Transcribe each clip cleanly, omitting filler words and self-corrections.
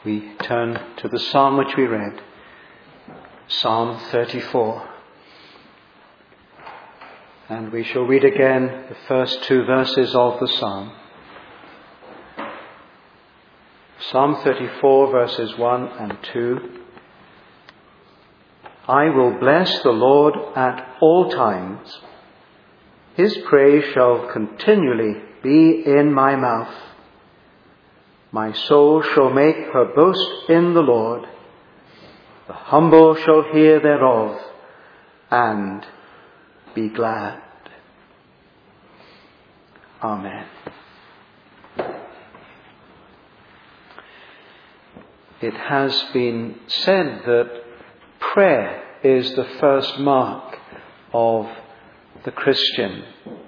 we turn to the psalm which we read, Psalm 34. And we shall read again the first two verses of the psalm. Psalm 34, verses 1 and 2. I will bless the Lord at all times. His praise shall continually be in my mouth. My soul shall make her boast in the Lord. The humble shall hear thereof and be glad. Amen. It has been said that prayer is the first mark of the Christian.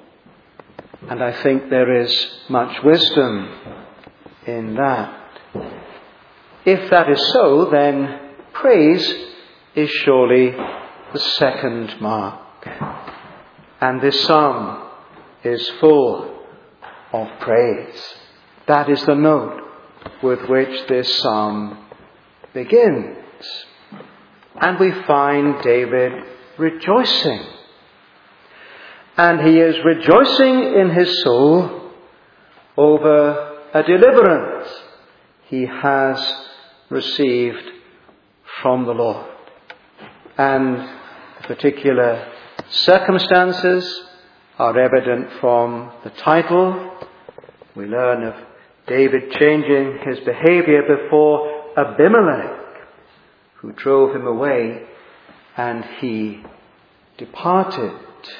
And I think there is much wisdom in that. If that is so, then praise is surely the second mark. And this psalm is full of praise. That is the note with which this psalm begins. And we find David rejoicing. And he is rejoicing in his soul over a deliverance he has received from the Lord. And the particular circumstances are evident from the title. We learn of David changing his behavior before Abimelech, who drove him away, and he departed.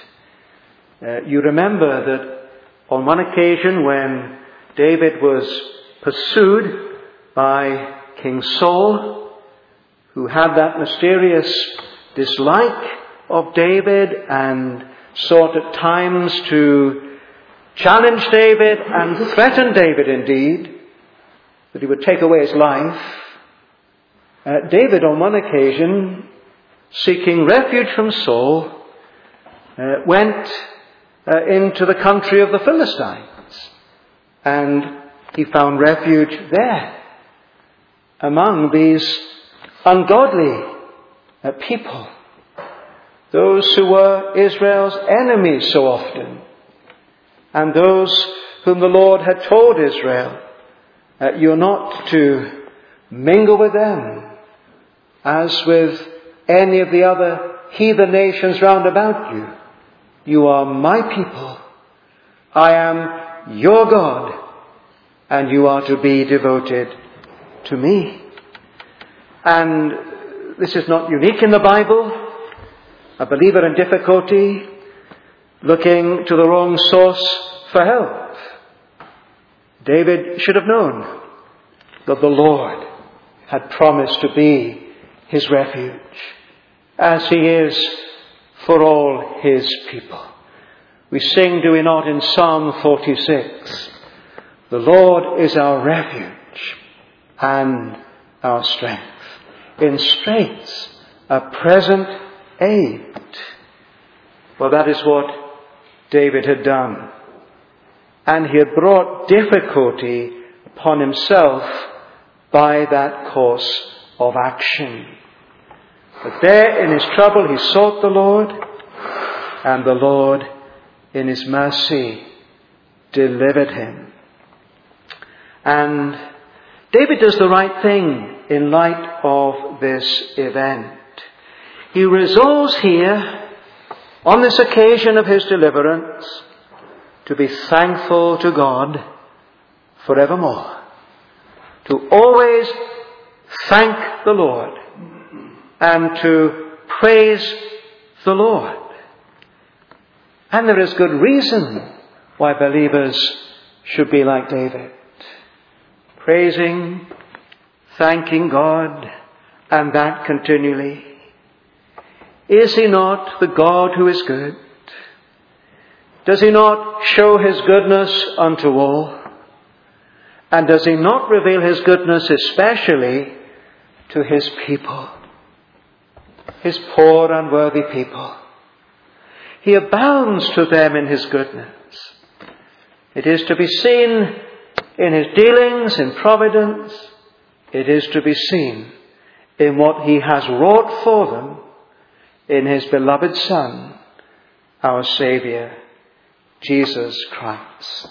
You remember that on one occasion when David was pursued by King Saul, who had that mysterious dislike of David and sought at times to challenge David and threaten David indeed, that he would take away his life. David on one occasion, seeking refuge from Saul, went into the country of the Philistines, and he found refuge there among these ungodly people, those who were Israel's enemies so often, and those whom the Lord had told Israel, you're not to mingle with them as with any of the other heathen nations round about you. You are my people. I am your God, and you are to be devoted to me. And this is not unique in the Bible. A believer in difficulty, looking to the wrong source for help. David should have known that the Lord had promised to be his refuge, as he is for all his people. We sing, do we not, in Psalm 46, the Lord is our refuge and our strength. In straits, a present aid. Well, that is what David had done. And he had brought difficulty upon himself by that course of action. But there in his trouble he sought the Lord, and the Lord in his mercy delivered him. And David does the right thing in light of this event. He resolves here, on this occasion of his deliverance, to be thankful to God forevermore. To always thank the Lord and to praise the Lord. And there is good reason why believers should be like David. Praising, thanking God, and that continually. Is he not the God who is good? Does he not show his goodness unto all? And does he not reveal his goodness especially to his people, his poor unworthy people? He abounds to them in his goodness. It is to be seen in his dealings in providence, it is to be seen in what he has wrought for them in his beloved Son, our Saviour, Jesus Christ.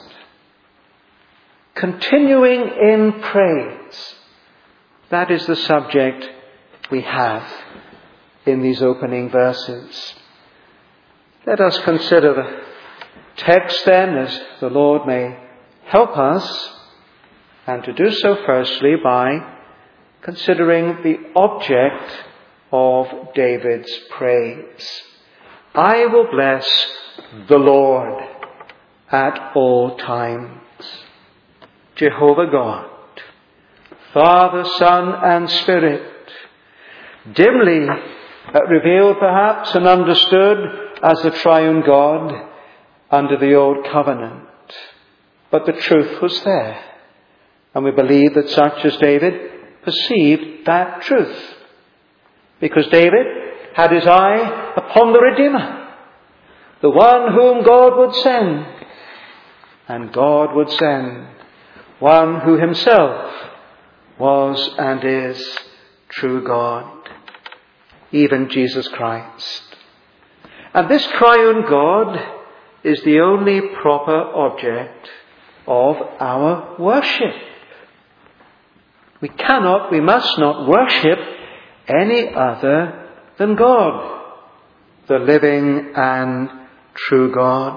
Continuing in praise, that is the subject we have in these opening verses. Let us consider the text then as the Lord may help us, and to do so firstly by considering the object of David's praise. I will bless the Lord at all times. Jehovah God, Father, Son, and Spirit, dimly revealed perhaps and understood as the triune God under the old covenant. But the truth was there, and we believe that such as David perceived that truth, because David had his eye upon the Redeemer, the one whom God would send, and God would send one who himself was and is true God, even Jesus Christ. And this triune God is the only proper object of our worship. We must not worship any other than God, the living and true God.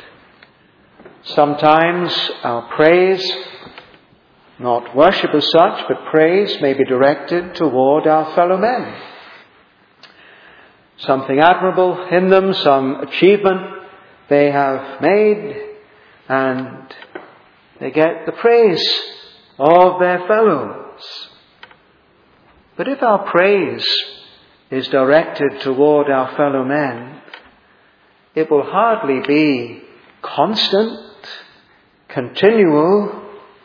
Sometimes our praise, not worship as such, but praise may be directed toward our fellow men. Something admirable in them, some achievement they have made, and they get the praise of their fellows. But if our praise is directed toward our fellow men, it will hardly be constant, continual.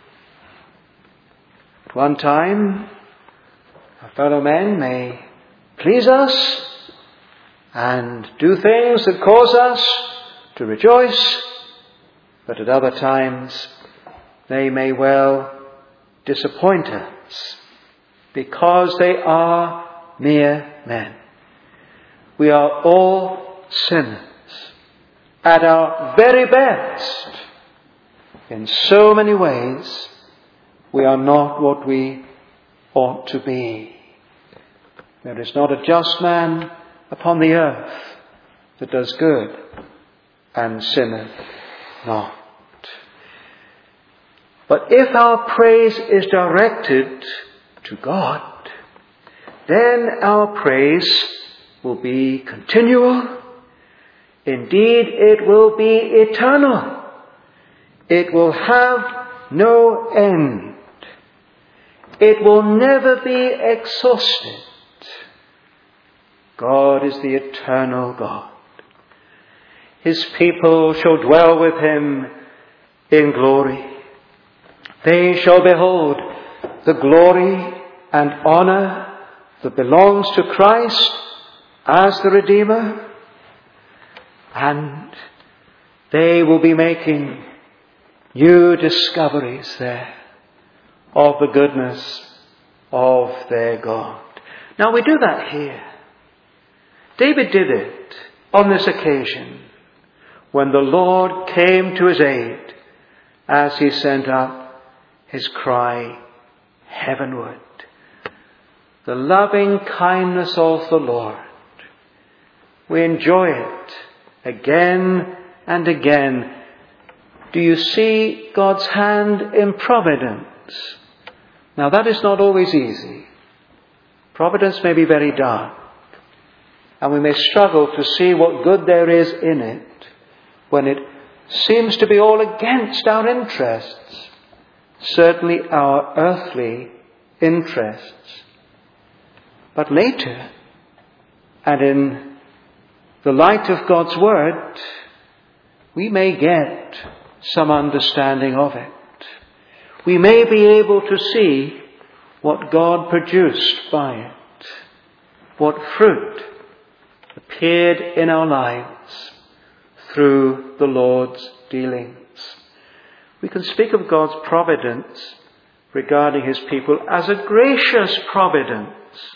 At one time, our fellow men may please us and do things that cause us to rejoice, but at other times they may well disappoint us because they are mere men. We are all sinners at our very best. In so many ways, we are not what we ought to be. There is not a just man upon the earth that does good and sinneth not. But if our praise is directed to God, then our praise will be continual. Indeed, it will be eternal. It will have no end. It will never be exhausted. God is the eternal God. His people shall dwell with him in glory. They shall behold the glory and honor that belongs to Christ as the Redeemer, and they will be making new discoveries there of the goodness of their God. Now we do that here. David did it on this occasion when the Lord came to his aid as he sent up his cry heavenward. The loving kindness of the Lord. We enjoy it again and again. Do you see God's hand in providence? Now that is not always easy. Providence may be very dark, and we may struggle to see what good there is in it when it seems to be all against our interests, certainly our earthly interests. But later, and in the light of God's Word, we may get some understanding of it. We may be able to see what God produced by it, what fruit appeared in our lives through the Lord's dealings. We can speak of God's providence regarding his people as a gracious providence.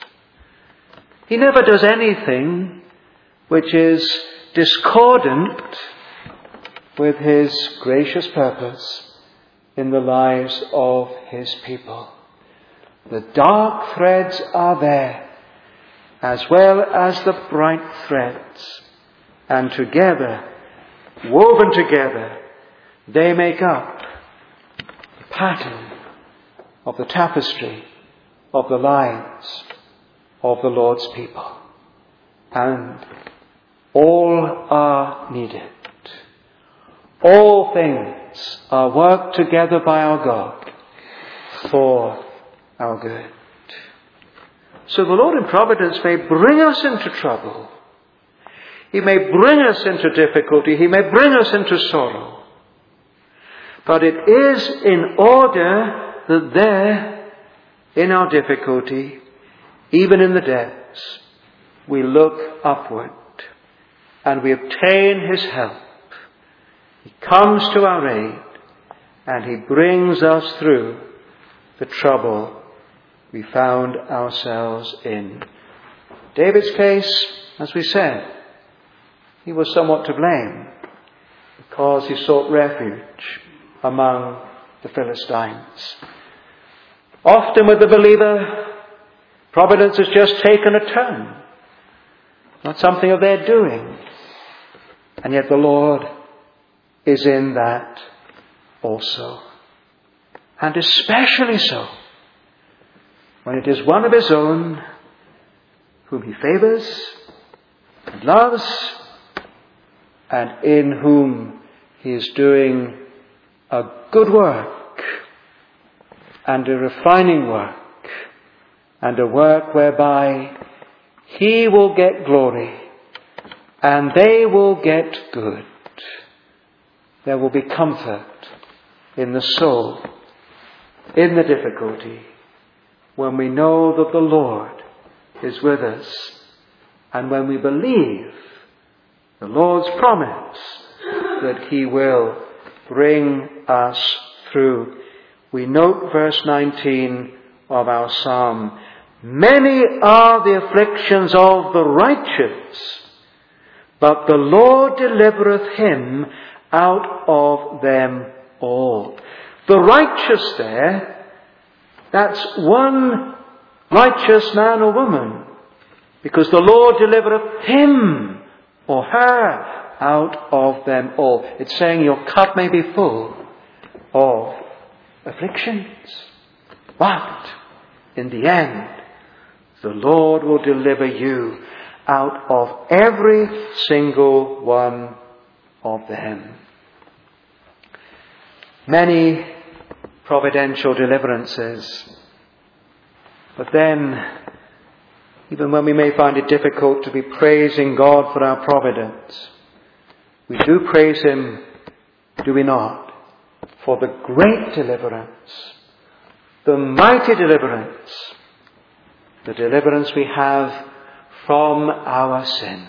He never does anything which is discordant with his gracious purpose in the lives of his people. The dark threads are there, as well as the bright threads, and together, woven together, they make up the pattern of the tapestry of the lives of the Lord's people. And all are needed. All things are worked together by our God for our good. So the Lord in providence may bring us into trouble. He may bring us into difficulty. He may bring us into sorrow. But it is in order that there, in our difficulty, even in the depths, we look upward and we obtain his help. He comes to our aid and he brings us through the trouble we found ourselves in. David's case, as we said, he was somewhat to blame because he sought refuge among the Philistines. Often with the believer, providence has just taken a turn, not something of their doing. And yet the Lord is in that also. And especially so when it is one of his own whom he favors and loves, and in whom he is doing a good work and a refining work and a work whereby he will get glory and they will get good. There will be comfort in the soul, in the difficulty, when we know that the Lord is with us and when we believe the Lord's promise that he will bring us through. We note verse 19 of our psalm. Many are the afflictions of the righteous, but the Lord delivereth him out of them all. The righteous there, that's one righteous man or woman, because the Lord delivereth him or her out of them all. It's saying your cup may be full of afflictions, but in the end, the Lord will deliver you out of every single one of them. Many providential deliverances. But then, even when we may find it difficult to be praising God for our providence, we do praise him, do we not, for the great deliverance, the mighty deliverance, the deliverance we have from our sins.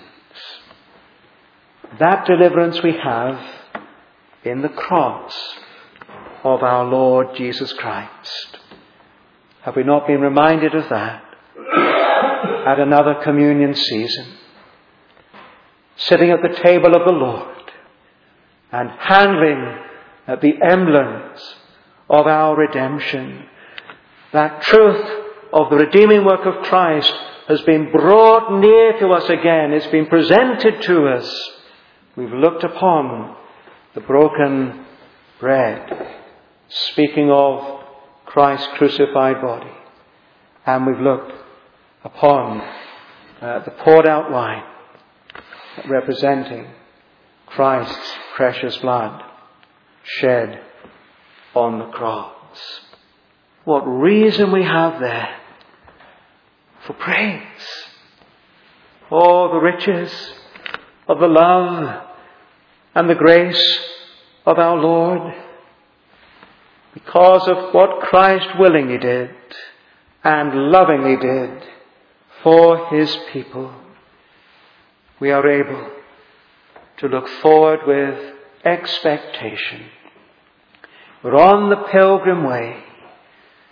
That deliverance we have in the cross of our Lord Jesus Christ. Have we not been reminded of that at another communion season? Sitting at the table of the Lord and handling the emblems of our redemption. That truth of the redeeming work of Christ has been brought near to us again. It's been presented to us. We've looked upon the broken bread, speaking of Christ's crucified body. And we've looked upon the poured out wine, representing Christ's precious blood shed on the cross. What reason we have there for praise. Oh, the riches of the love and the grace of our Lord, because of what Christ willingly did and lovingly did for his people, we are able to look forward with expectation. We're on the pilgrim way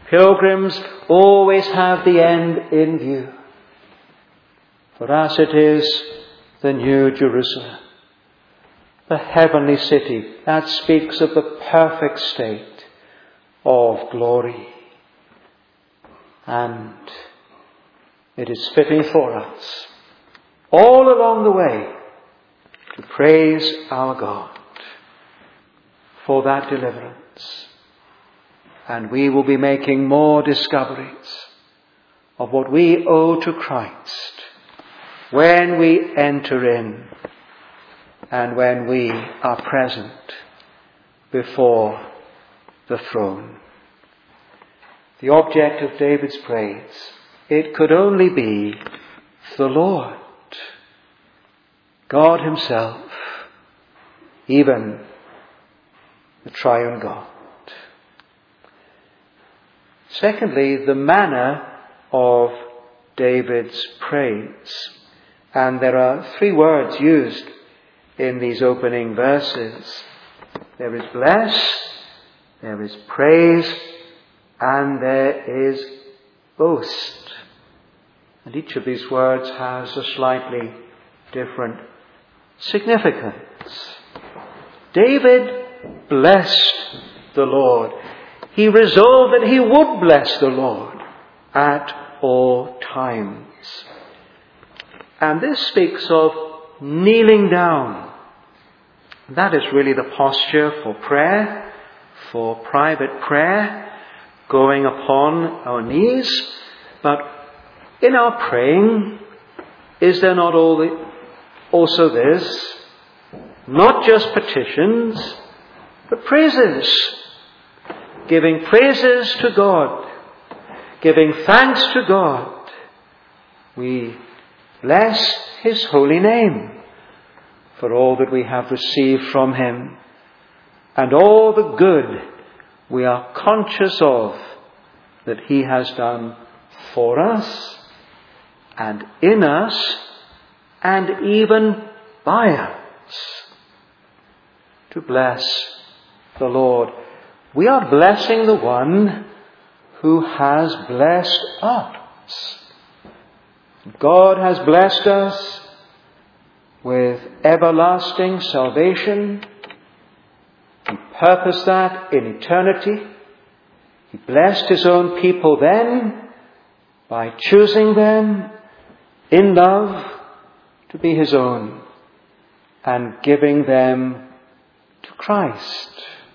Pilgrims always have the end in view. For us it is the New Jerusalem, the heavenly city that speaks of the perfect state of glory. And it is fitting for us, all along the way, to praise our God for that deliverance. And we will be making more discoveries of what we owe to Christ when we enter in and when we are present before the throne. The object of David's praise, it could only be the Lord, God himself, even the triune God. Secondly, the manner of David's praise. And there are 3 words used in these opening verses. There is bless, there is praise, and there is boast. And each of these words has a slightly different significance. David blessed the Lord. He resolved that he would bless the Lord at all times. And this speaks of kneeling down. That is really the posture for prayer, for private prayer, going upon our knees. But in our praying, is there not also this? Not just petitions, but praises. Giving praises to God, giving thanks to God. We bless his holy name for all that we have received from him and all the good we are conscious of that he has done for us and in us and even by us. To bless the Lord. We are blessing the one who has blessed us. God has blessed us with everlasting salvation. He purposed that in eternity. He blessed his own people then by choosing them in love to be his own and giving them to Christ.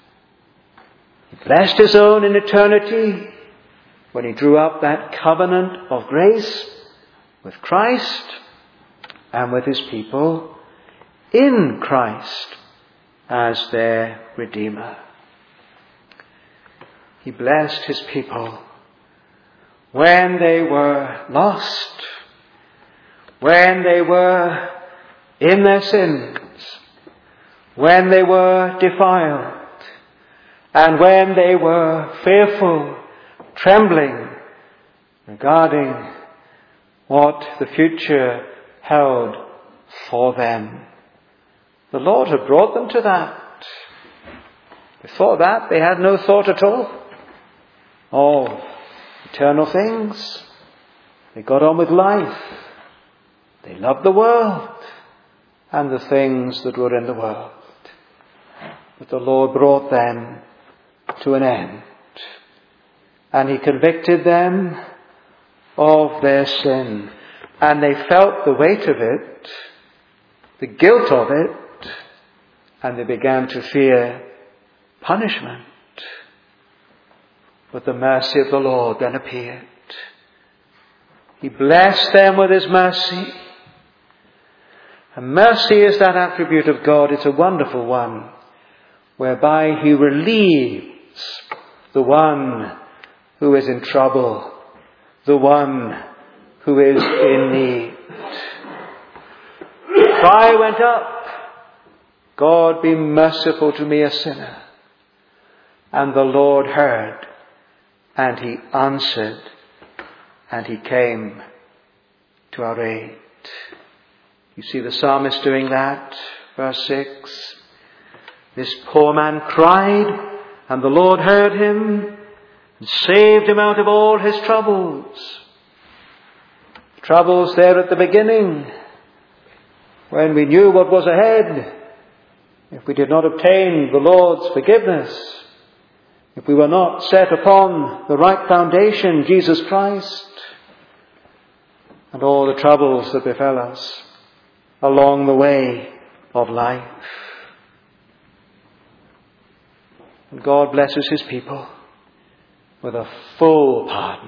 He blessed his own in eternity when he drew up that covenant of grace with Christ and with his people in Christ as their Redeemer. He blessed his people when they were lost, when they were in their sins, when they were defiled, and when they were fearful, trembling, regarding what the future held for them. The Lord had brought them to that. Before that, they had no thought at all of eternal things. They got on with life. They loved the world and the things that were in the world. But the Lord brought them to an end. And he convicted them of their sin. And they felt the weight of it, the guilt of it, and they began to fear punishment. But the mercy of the Lord then appeared. He blessed them with his mercy. And mercy is that attribute of God. It's a wonderful one, whereby he relieves the one who is in trouble, the one who is in need. The cry went up, God be merciful to me, a sinner. And the Lord heard, and he answered, and he came to our aid. You see the psalmist doing that, verse 6. This poor man cried, and the Lord heard him, and saved him out of all his troubles. Troubles there at the beginning, when we knew what was ahead, if we did not obtain the Lord's forgiveness, if we were not set upon the right foundation, Jesus Christ, and all the troubles that befell us along the way of life. And God blesses his people with a full pardon.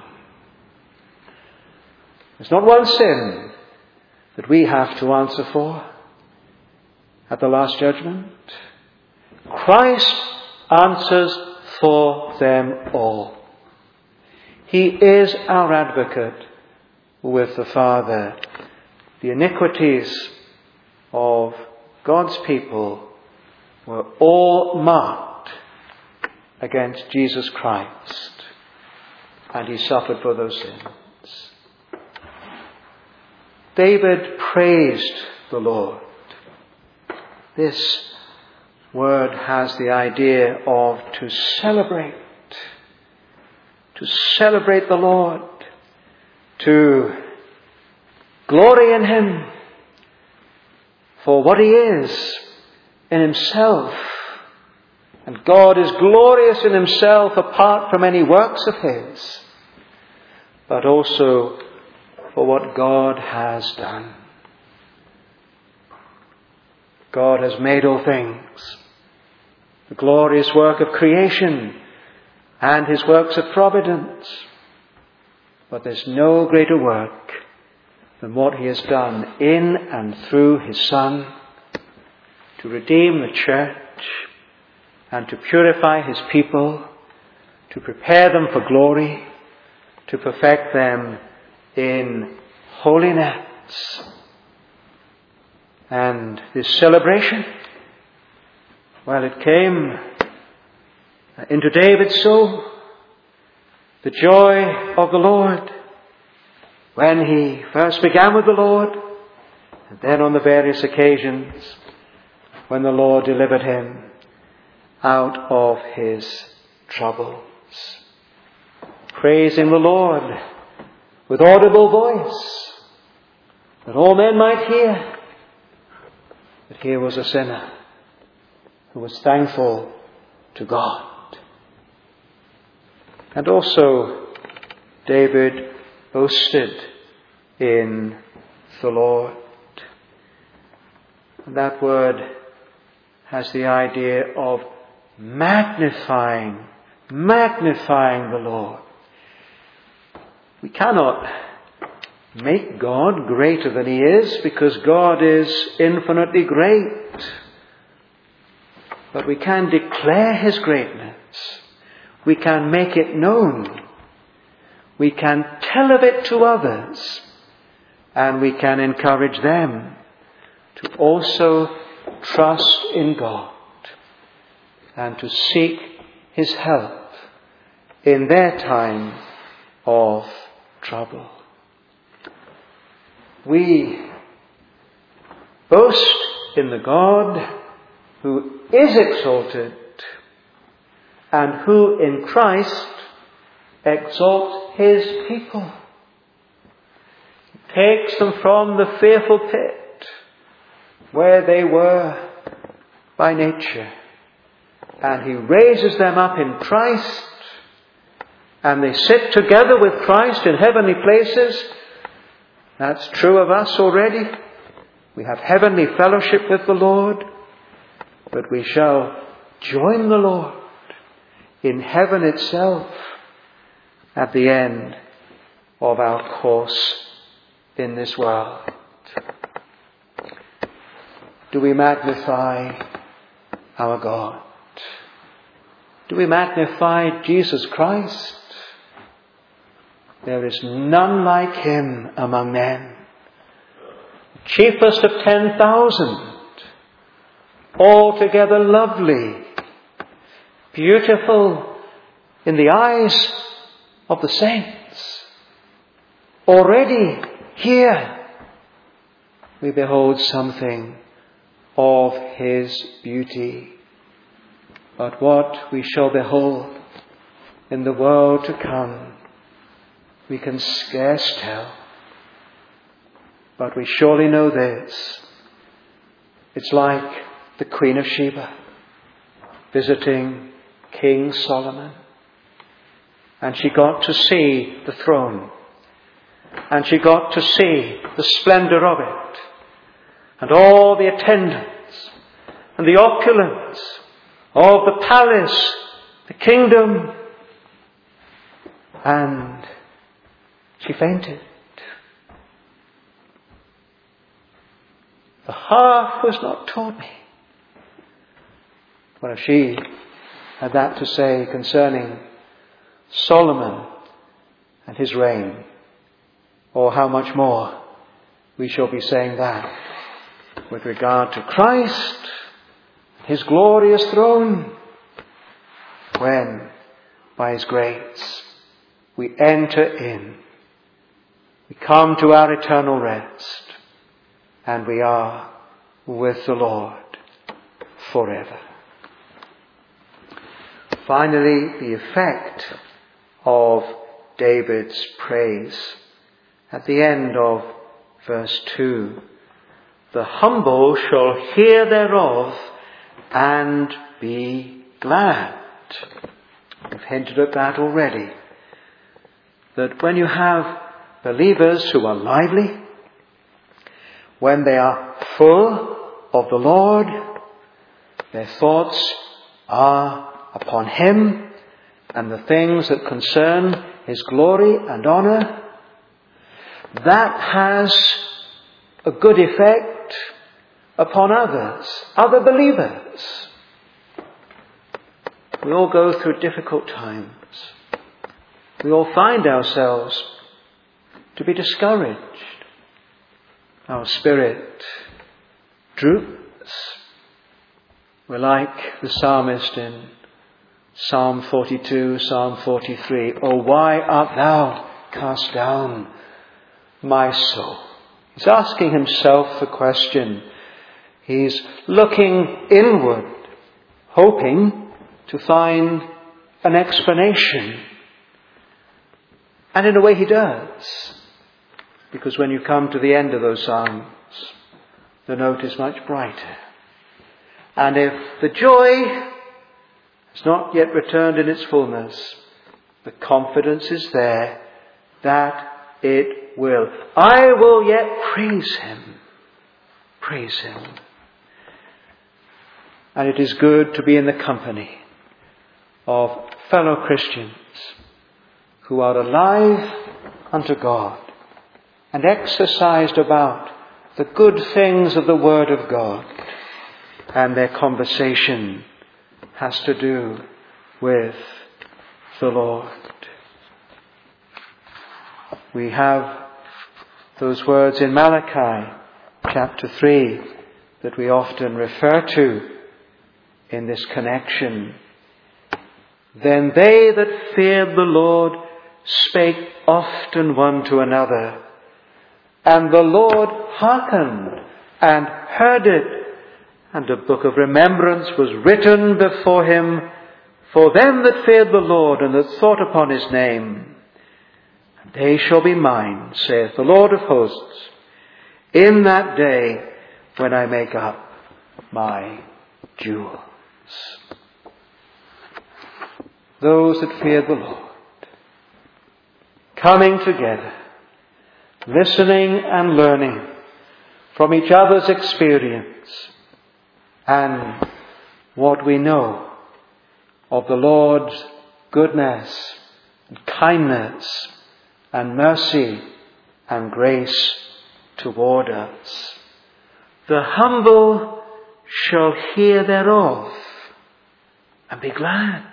There's not one sin that we have to answer for at the last judgment. Christ answers for them all. He is our advocate with the Father. The iniquities of God's people were all marked against Jesus Christ, and he suffered for those sins. David praised the Lord. This word has the idea of to celebrate the Lord, to glory in him for what he is in himself. And God is glorious in himself apart from any works of his, but also for what God has done. God has made all things. The glorious work of creation and his works of providence. But there's no greater work than what he has done in and through his Son to redeem the church and to purify his people, to prepare them for glory, to perfect them in holiness. And this celebration, well, it came into David's soul, the joy of the Lord, when he first began with the Lord, and then on the various occasions when the Lord delivered him out of his troubles. Praising the Lord with audible voice, that all men might hear that here was a sinner who was thankful to God. And also David boasted in the Lord. And that word has the idea of magnifying the Lord. We cannot make God greater than he is, because God is infinitely great. But we can declare his greatness. We can make it known. We can tell of it to others. And we can encourage them to also trust in God and to seek his help in their time of trouble. We boast in the God who is exalted and who in Christ exalts his people. He takes them from the fearful pit where they were by nature, and he raises them up in Christ, and they sit together with Christ in heavenly places. That's true of us already. We have heavenly fellowship with the Lord, but we shall join the Lord in heaven itself at the end of our course in this world. Do we magnify our God? Do we magnify Jesus Christ? There is none like him among men. Chiefest of 10,000, altogether lovely, beautiful in the eyes of the saints. Already here we behold something of his beauty. But what we shall behold in the world to come, we can scarce tell. But we surely know this. It's like the Queen of Sheba visiting King Solomon. And she got to see the throne. And she got to see the splendor of it. And all the attendants and the opulence of the palace, the kingdom. And she fainted. The half was not told me. What if she had that to say concerning Solomon and his reign? Or how much more we shall be saying that with regard to Christ, his glorious throne, when by his grace we enter in, we come to our eternal rest, and we are with the Lord forever. Finally, the effect of David's praise. At the end of verse 2, the humble shall hear thereof and be glad. We've hinted at that already. That when you have believers who are lively, when they are full of the Lord, their thoughts are upon him and the things that concern his glory and honour, that has a good effect upon others, other believers. We all go through difficult times. We all find ourselves to be discouraged. Our spirit droops. We're like the psalmist in Psalm 42, Psalm 43. Oh, why art thou cast down, my soul? He's asking himself the question. He's looking inward, hoping to find an explanation. And in a way he does. Because when you come to the end of those Psalms, the note is much brighter. And if the joy has not yet returned in its fullness, the confidence is there that it will. I will yet praise him. Praise him. And it is good to be in the company of fellow Christians who are alive unto God and exercised about the good things of the Word of God, and their conversation has to do with the Lord. We have those words in Malachi chapter 3 that we often refer to in this connection. Then they that feared the Lord spake often one to another, and the Lord hearkened and heard it, and a book of remembrance was written before him for them that feared the Lord and that thought upon his name. And they shall be mine, saith the Lord of hosts, in that day when I make up my jewels. Those that feared the Lord, coming together, listening and learning from each other's experience and what we know of the Lord's goodness and kindness and mercy and grace toward us. The humble shall hear thereof and be glad.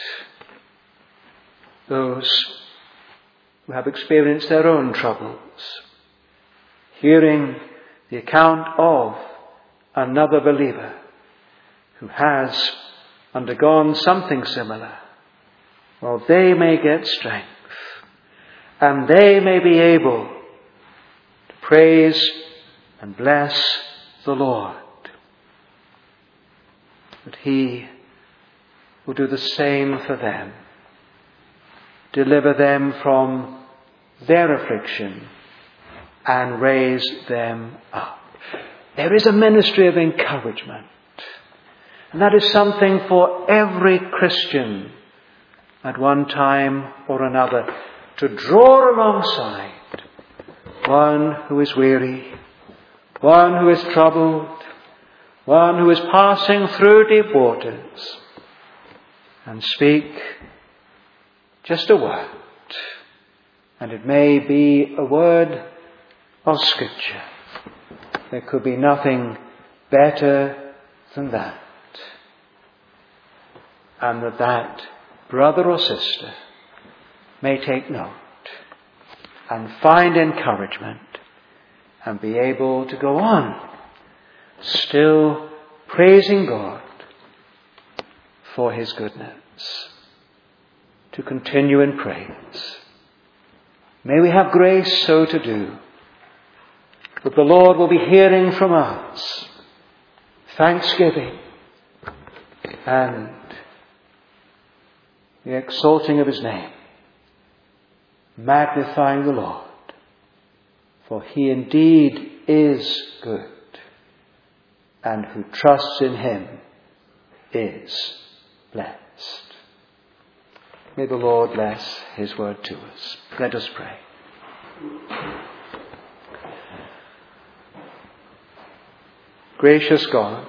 Those who have experienced their own troubles, hearing the account of another believer who has undergone something similar, well, they may get strength and they may be able to praise and bless the Lord. But he will do the same for them deliver them from their affliction, and raise them up. There is a ministry of encouragement. And that is something for every Christian at one time or another to draw alongside one who is weary, one who is troubled, one who is passing through deep waters, and speak just a word. And it may be a word of Scripture. There could be nothing better than that. And that brother or sister may take note and find encouragement and be able to go on still praising God for His goodness, to continue in praise. May we have grace so to do, that the Lord will be hearing from us thanksgiving and the exalting of His name, magnifying the Lord, for He indeed is good, and who trusts in Him is blessed. May the Lord bless His word to us. Let us pray. Gracious God,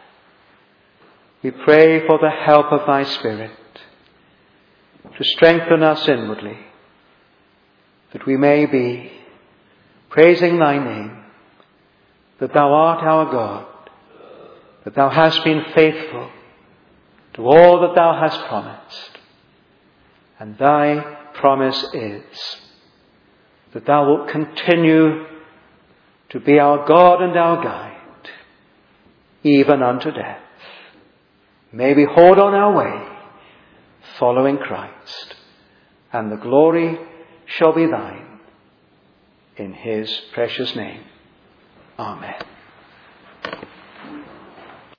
we pray for the help of Thy Spirit to strengthen us inwardly, that we may be praising Thy name, that Thou art our God, that Thou hast been faithful to all that Thou hast promised. And Thy promise is that Thou wilt continue to be our God and our guide, even unto death. May we hold on our way, following Christ, and the glory shall be Thine. In His precious name. Amen.